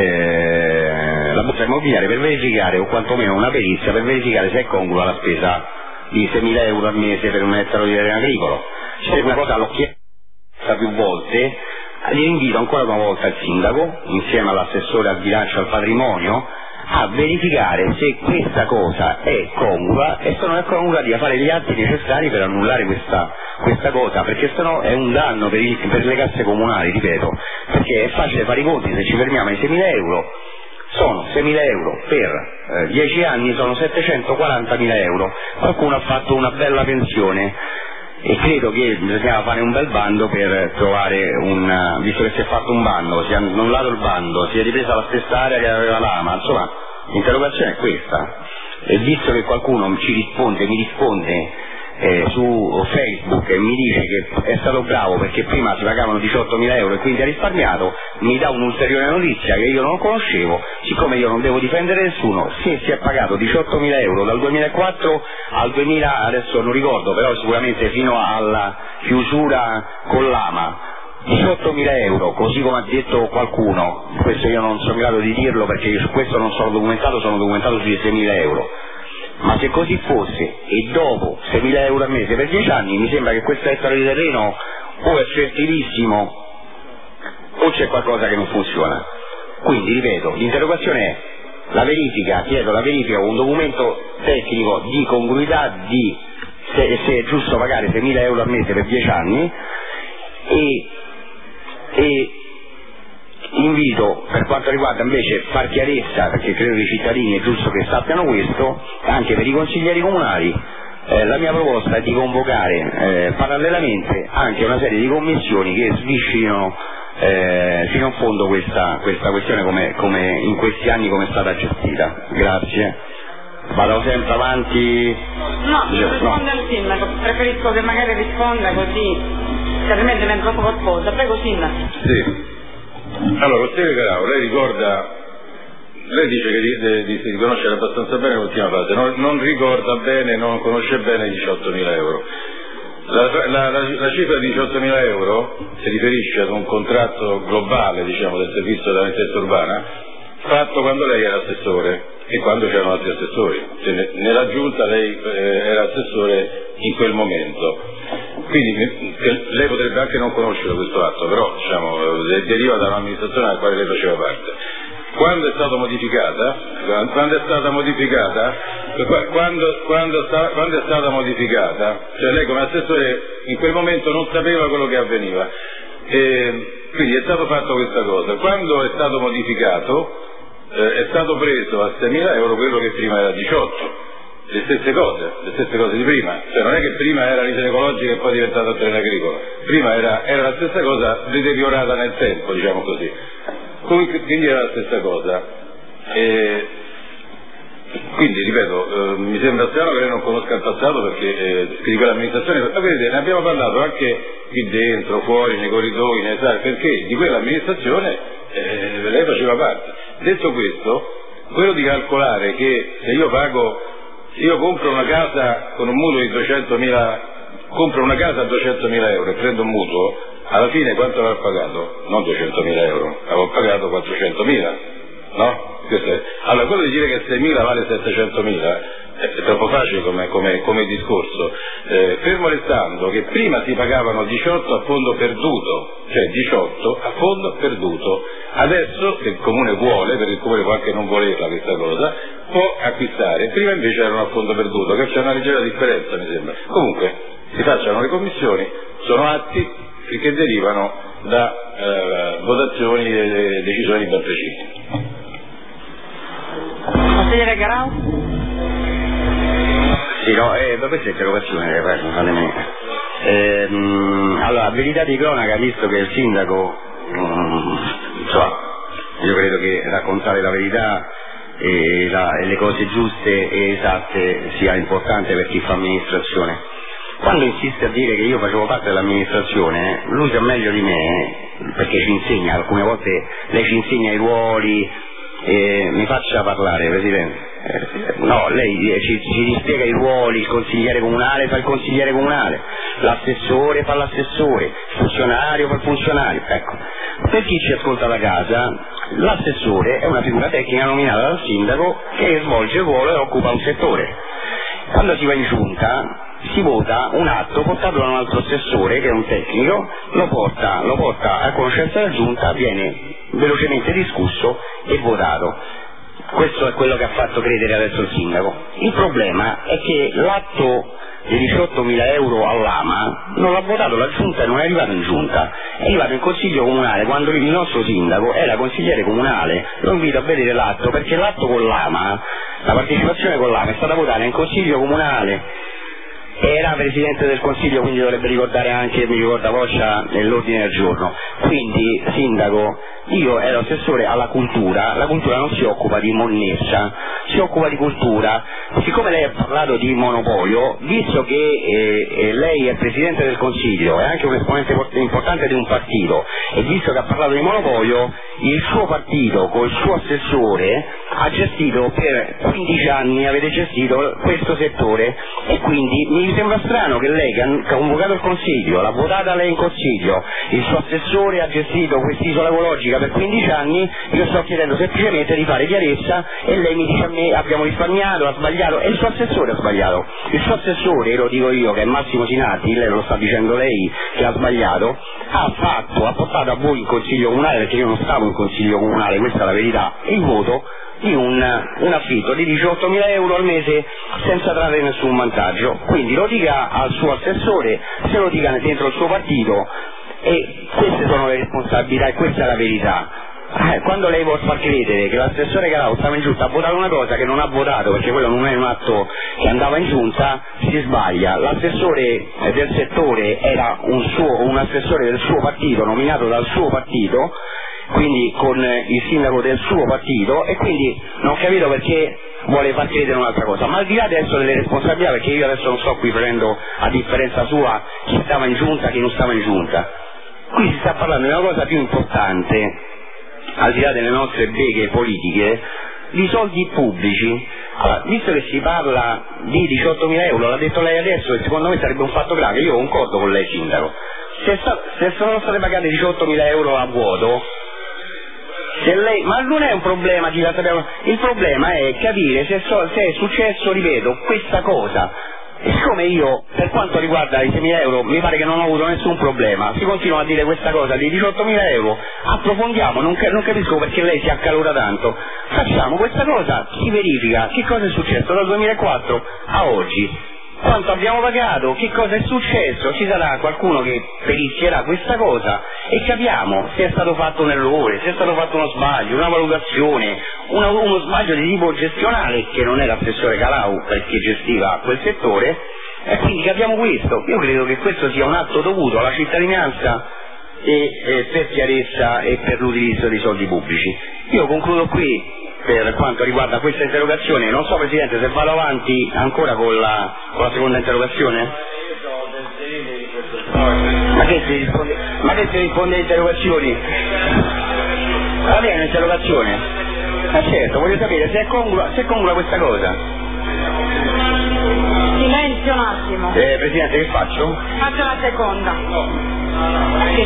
eh, la borsa immobiliare, per verificare, o quantomeno una perizia, per verificare se è congrua la spesa di seimila euro al mese per un ettaro di terreno agricolo. Se questa cosa l'ho chiesta più volte, li invito ancora una volta il sindaco, insieme all'assessore al bilancio e al patrimonio, a verificare se questa cosa è congrua, e se non è congrua di fare gli atti necessari per annullare questa, questa cosa, perché sennò è un danno per, il, per le casse comunali, ripeto, perché è facile fare i conti. Se ci fermiamo ai seimila euro, sono seimila euro per dieci anni, sono settecentoquarantamila euro. Qualcuno ha fatto una bella pensione e credo che bisognava fare un bel bando per trovare un, visto che si è fatto un bando, si è annullato il bando, si è ripresa la stessa area che aveva l'Ama, insomma l'interrogazione è questa, e visto che qualcuno ci risponde, mi risponde eh, su Facebook e mi dice che è stato bravo perché prima si pagavano diciottomila euro e quindi ha risparmiato, mi dà un'ulteriore notizia che io non conoscevo. Siccome io non devo difendere nessuno, se si è pagato diciottomila euro dal duemilaquattro al duemila, adesso non ricordo, però sicuramente fino alla chiusura con l'Ama, diciottomila euro, così come ha detto qualcuno, questo io non sono in grado di dirlo perché io su questo non sono documentato, sono documentato sui seimila euro. Ma se così fosse, e dopo seimila euro al mese per dieci anni, mi sembra che questo ettaro di terreno o è fertilissimo o c'è qualcosa che non funziona. Quindi, ripeto, l'interrogazione è la verifica, chiedo la verifica con un documento tecnico di congruità di se, se è giusto pagare seimila euro al mese per dieci anni, e, e invito, per quanto riguarda invece far chiarezza, perché credo che i cittadini è giusto che sappiano questo, anche per i consiglieri comunali, eh, la mia proposta è di convocare eh, parallelamente anche una serie di commissioni che sviscerino eh, fino in fondo questa, questa questione come, come in questi anni come è stata gestita. Grazie. Vado sempre avanti. No, risponde al sindaco, preferisco che magari risponda così, che altrimenti è troppo corposa. Prego sindaco. Sì. Allora, consigliere Carao, lei ricorda, lei dice che di, di, di conoscere abbastanza bene l'ultima fase, non, non ricorda bene, non conosce bene i diciottomila euro. La, la, la, la cifra di diciottomila euro si riferisce ad un contratto globale, diciamo, del servizio della nettezza urbana, fatto quando lei era assessore e quando c'erano altri assessori. Cioè, nella giunta lei eh, era assessore in quel momento. Quindi lei potrebbe anche non conoscere questo atto, però diciamo, deriva da un'amministrazione alla quale lei faceva parte. Quando è stata modificata, quando è stata modificata, quando, quando, sta, quando è stata modificata, cioè lei come assessore in quel momento non sapeva quello che avveniva, e quindi è stato fatto questa cosa. Quando è stato modificato eh, è stato preso a seimila euro quello che prima era diciotto. Le stesse cose, le stesse cose di prima, cioè non è che prima era rete ecologica e poi è diventata terreno agricolo, prima era, era la stessa cosa deteriorata nel tempo, diciamo così, quindi era la stessa cosa. E quindi ripeto, eh, mi sembra strano che lei non conosca il passato perché eh, scrive l'amministrazione, ma vedete, ne abbiamo parlato anche qui dentro, fuori, nei corridoi, nei sali, perché di quell'amministrazione eh, lei faceva parte. Detto questo, quello di calcolare che se io pago io compro una casa con un mutuo di duecentomila, compro una casa a duecentomila euro e prendo un mutuo, alla fine quanto avrò pagato? Non duecentomila euro, avevo pagato quattrocentomila, no? Questo è. Allora quello di dire che seimila vale settecentomila è troppo facile come, come, come discorso, eh, fermo restando che prima si pagavano diciotto a fondo perduto, cioè diciotto a fondo perduto, adesso se il comune vuole, perché il comune può anche non volerla questa cosa, può acquistare, prima invece erano a fondo perduto, che c'è una leggera differenza mi sembra. Comunque si facciano le commissioni, sono atti che derivano da eh, votazioni e decisioni ben precise. Consigliere Carao? Sì, no, eh, per questa interrogazione, fatemi. Ehm, allora, verità di cronaca, visto che il sindaco, um, insomma, io credo che raccontare la verità e, la, e le cose giuste e esatte sia importante per chi fa amministrazione. Quando insiste a dire che io facevo parte dell'amministrazione, lui sa meglio di me, perché ci insegna, alcune volte lei ci insegna i ruoli, Eh, mi faccia parlare, Presidente. Eh, no, lei eh, ci, ci spiega i ruoli, il consigliere comunale fa il consigliere comunale, l'assessore fa l'assessore, il funzionario fa il funzionario. Ecco, per chi ci ascolta da casa, l'assessore è una figura tecnica nominata dal sindaco che svolge il ruolo e occupa un settore. Quando si va in giunta si vota un atto portato da un altro assessore che è un tecnico, lo porta, lo porta a conoscenza della giunta, viene velocemente discusso e votato. Questo è quello che ha fatto credere adesso il sindaco. Il problema è che l'atto di diciottomila euro all'Ama non l'ha votato la giunta e non è arrivato in giunta, è arrivato in consiglio comunale quando il nostro sindaco era consigliere comunale. Lo invito a vedere l'atto, perché l'atto con l'Ama, la partecipazione con l'Ama è stata votata in consiglio comunale. Era Presidente del Consiglio, quindi dovrebbe ricordare anche, mi ricorda Voccia, nell'ordine del giorno. Quindi, Sindaco, io ero assessore alla cultura, la cultura non si occupa di monnezza, si occupa di cultura. Siccome lei ha parlato di monopolio, visto che eh, eh, lei è Presidente del Consiglio, è anche un esponente importante di un partito, e visto che ha parlato di monopolio, il suo partito col suo assessore ha gestito per quindici anni, avete gestito questo settore, e quindi mi sembra strano che lei che ha convocato il Consiglio, l'ha votata lei in Consiglio, il suo assessore ha gestito quest'isola ecologica per quindici anni, io sto chiedendo semplicemente di fare chiarezza e lei mi dice a me abbiamo risparmiato, ha sbagliato, e il suo assessore ha sbagliato. Il suo assessore, lo dico io, che è Massimo Sinati, lei lo sta dicendo lei che ha sbagliato, ha fatto, ha portato a voi in Consiglio comunale, perché io non stavo in Consiglio comunale, questa è la verità, il voto di un, un affitto di diciottomila euro al mese senza trarre nessun vantaggio. Quindi lo dica al suo assessore, se lo dica dentro il suo partito, e queste sono le responsabilità e questa è la verità. Eh, quando lei vuol far credere che l'assessore Calau stava in giunta, ha votato una cosa che non ha votato, perché quello non è un atto che andava in giunta, si sbaglia. L'assessore del settore era un, suo, un assessore del suo partito, nominato dal suo partito, quindi con il sindaco del suo partito, e quindi non ho capito perché vuole far credere un'altra cosa. Ma al di là adesso delle responsabilità, perché io adesso non sto qui prendendo a differenza sua chi stava in giunta e chi non stava in giunta, qui si sta parlando di una cosa più importante, al di là delle nostre beghe politiche, di soldi pubblici. Allora, visto che si parla di diciottomila euro, l'ha detto lei adesso, e secondo me sarebbe un fatto grave, io concordo con lei, sindaco, se, sta, se sono state pagate diciottomila euro a vuoto, se lei, ma non è un problema di il problema è capire se, so, se è successo, ripeto, questa cosa. E siccome io, per quanto riguarda i seimila euro, mi pare che non ho avuto nessun problema, si continua a dire questa cosa di diciottomila euro, approfondiamo, non, non capisco perché lei si accalora tanto, facciamo questa cosa, si verifica che cosa è successo dal duemilaquattro a oggi, quanto abbiamo pagato, che cosa è successo, ci sarà qualcuno che perizierà questa cosa e capiamo se è stato fatto un errore, se è stato fatto uno sbaglio, una valutazione, una, uno sbaglio di tipo gestionale, che non è l'assessore Calau perché gestiva quel settore, e quindi capiamo questo. Io credo che questo sia un atto dovuto alla cittadinanza e, e per chiarezza e per l'utilizzo dei soldi pubblici. Io concludo qui per quanto riguarda questa interrogazione. Non so, Presidente, se vado avanti ancora con la, con la seconda interrogazione? Ma che si risponde, ma che si risponde alle interrogazioni? Va bene, un'interrogazione? Ma certo, voglio sapere se è congrua, se è congrua questa cosa. Silenzio un attimo. Eh, Presidente, che faccio? Faccio la seconda. Che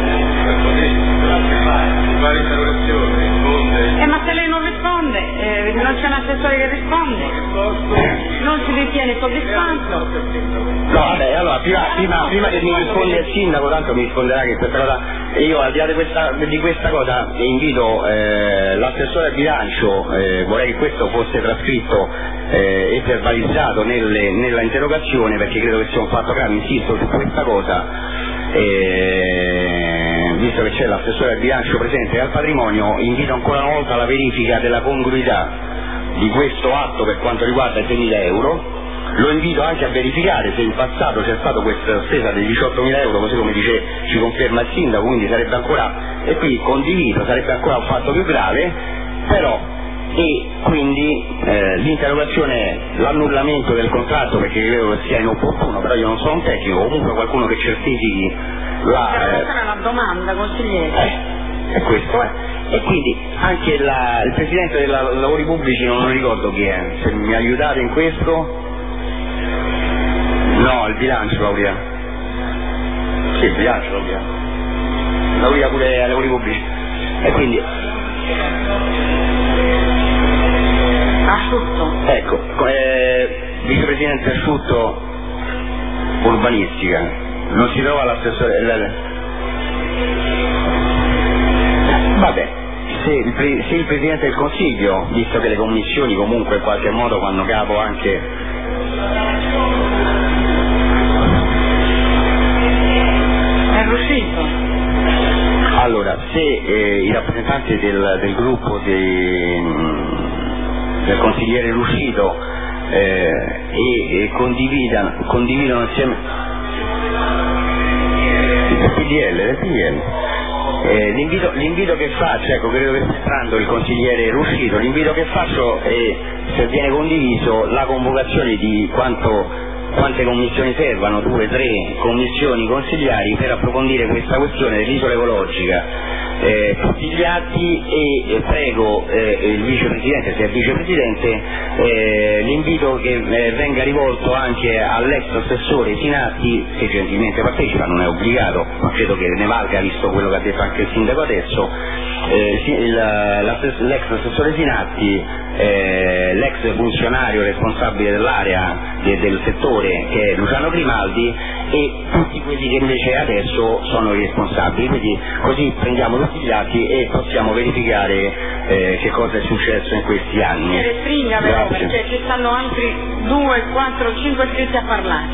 Eh, ma se lei non risponde, eh, non c'è un assessore che risponde, non si ritiene soddisfatto. No, vabbè, allora prima, prima, prima che mi risponda il sindaco, tanto mi risponderà che questa cosa, io al di là di questa, di questa cosa invito eh, l'assessore al bilancio, eh, vorrei che questo fosse trascritto eh, e verbalizzato nelle, nella interrogazione, perché credo che sia un fatto grave, insisto su questa cosa. E, visto che c'è l'assessore al bilancio presente e al patrimonio, invito ancora una volta alla verifica della congruità di questo atto per quanto riguarda i seimila euro. Lo invito anche a verificare se in passato c'è stata questa spesa dei diciottomila euro, così come dice, ci conferma il sindaco, quindi sarebbe ancora, e qui condiviso, sarebbe ancora un fatto più grave, però, e quindi eh, l'interrogazione è l'annullamento del contratto, perché credo che sia inopportuno, però io non sono un tecnico, comunque qualcuno che certifichi la... L'interrogazione è una domanda, consigliere. Eh, e questo è. e quindi anche la, il Presidente dei Lavori Pubblici non lo ricordo chi è, se mi aiutate in questo. No, il bilancio Lauria. Sì, il bilancio Lauria. Lauria pure ai lavori pubblici. E quindi Asciutto. Ecco, eh, Vicepresidente Asciutto urbanistica. Non si trova l'assessore. La, la... Vabbè, se il, se il Presidente del Consiglio, visto che le commissioni comunque in qualche modo fanno capo anche è riuscito. Allora, se eh, i rappresentanti del, del gruppo dei, del consigliere Ruscito eh, e, e condividano, condividono insieme del P D L, del P D L. Eh, l'invito, l'invito che faccio, ecco, credo che stia entrando il consigliere Ruscito, l'invito che faccio è, se viene condiviso, la convocazione di quanto quante commissioni servano, due, tre commissioni consigliari per approfondire questa questione dell'isola ecologica, eh, tutti gli atti e eh, prego eh, il vicepresidente, se è vicepresidente, eh, l'invito che eh, venga rivolto anche all'ex assessore Sinatti, che gentilmente partecipa, non è obbligato, ma credo che ne valga visto quello che ha detto anche il sindaco adesso, eh, il, l'ex assessore Sinatti, eh, l'ex funzionario responsabile dell'area de, del settore che è Luciano Grimaldi e tutti quelli che invece adesso sono i responsabili, quindi così prendiamo tutti gli atti e possiamo verificare eh, che cosa è successo in questi anni. Restringa però, perché ci stanno altri due, quattro, cinque iscritti a parlare.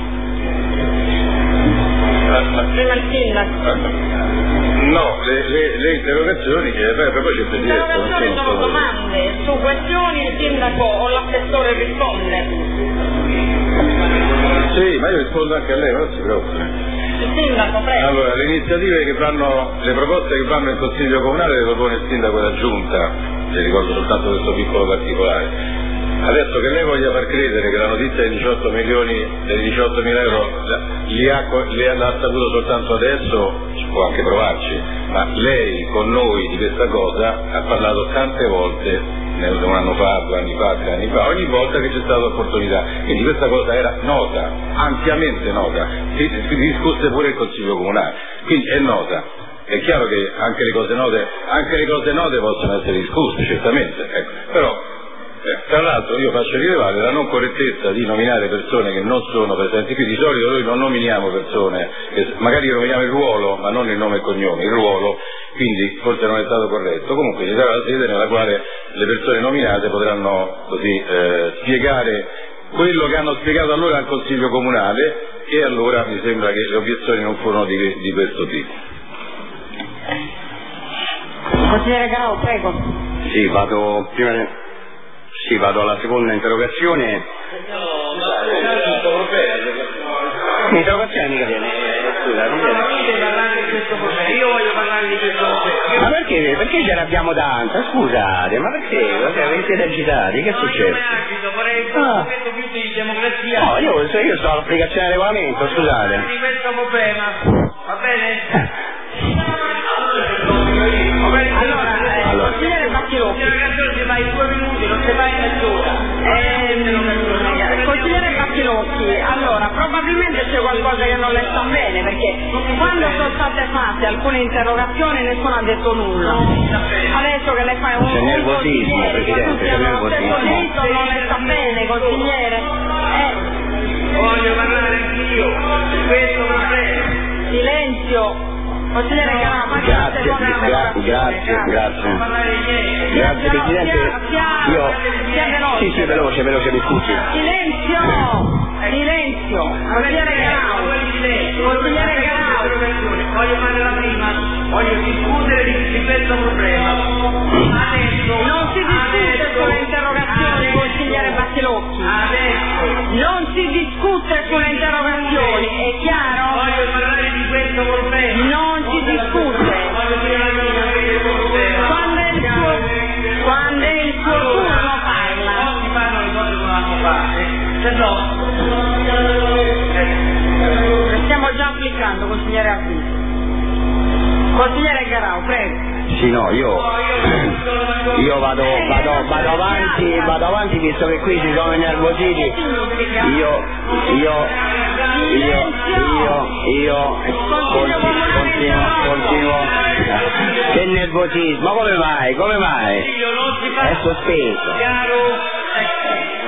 Prima il sindaco. No, le, le, le interrogazioni che beh, poi c'è il Presidente. Le interrogazioni sono domande su questioni, il sindaco o l'assessore risponde. Sì, ma io rispondo anche a lei, ma non si preoccupi. Il sindaco, prego. Allora, le iniziative che vanno, le proposte che vanno in Consiglio Comunale le propone il sindaco della Giunta, se ricordo soltanto questo piccolo particolare. Adesso che lei voglia far credere che la notizia dei diciotto milioni, dei diciottomila euro li ha, li ha, l'ha saputo soltanto adesso, ci può anche provarci, ma lei con noi di questa cosa ha parlato tante volte, un anno fa, due anni fa, tre anni fa, ogni volta che c'è stata l'opportunità, quindi questa cosa era nota, ampiamente nota, si, si discusse pure il Consiglio Comunale, quindi è nota. È chiaro che anche le cose note, anche le cose note possono essere discusse, certamente, ecco. Però Eh, tra l'altro io faccio rilevare la non correttezza di nominare persone che non sono presenti qui. Di solito noi non nominiamo persone, che magari nominiamo il ruolo ma non il nome e cognome, il ruolo, quindi forse non è stato corretto. Comunque ci sarà la sede nella quale le persone nominate potranno così eh, spiegare quello che hanno spiegato allora al Consiglio Comunale, e allora mi sembra che le obiezioni non furono di, di questo tipo. Consigliere Garau, prego. Sì, vado prima. Sì, vado alla seconda interrogazione. L'interrogazione mica viene, scusa, non viene. Io voglio parlare di questo problema. Ma perché? Perché ce l'abbiamo tanta? Scusate, ma perché? Perché siete agitati? Che è successo? No, vorrei un ah. momento più di democrazia. No, io, io sto all'applicazione del regolamento, scusate. Di questo problema, va bene? Allora, consigliere Bacchilocchi. Si fa in due minuti, non si fa in mezz'ora. Ehm, consigliere Bacchilocchi, allora, probabilmente c'è qualcosa che non le sta bene, perché quando sono state fatte alcune interrogazioni nessuno ha detto nulla. Adesso che le fai un, un consigliere che tutti hanno lo stesso diritto, non le sta bene, consigliere. Eh. Voglio parlare anch'io di questo problema. Silenzio. Consigliere Garau, ma grazie, grazie, grazie, grazie, grazie. Grazie Presidente. Io sì, sì, veloce, veloce, mi scusi. Silenzio! Silenzio! Consigliere Garau! Consigliere Garau! Voglio fare la prima, voglio discutere di, di questo problema. Adesso non si discute sulle interrogazioni, consigliere Bacchilocchi. Adesso non si discute sulle interrogazioni, è chiaro? Voglio parlare di questo problema. Non si discute. Quando è il suo, quando è il suo turno parla. Non si fanno le cose come vanno fatte, se no. Le stiamo già applicando, consigliere Avviso. Consigliere Garau, prego. Sì, no, io, io vado, vado, vado avanti, vado avanti visto che qui si sono innervositi. Io, io, io, io, io continuo, continuo, continuo. Che nervosismo, come mai? Come mai? È sospeso.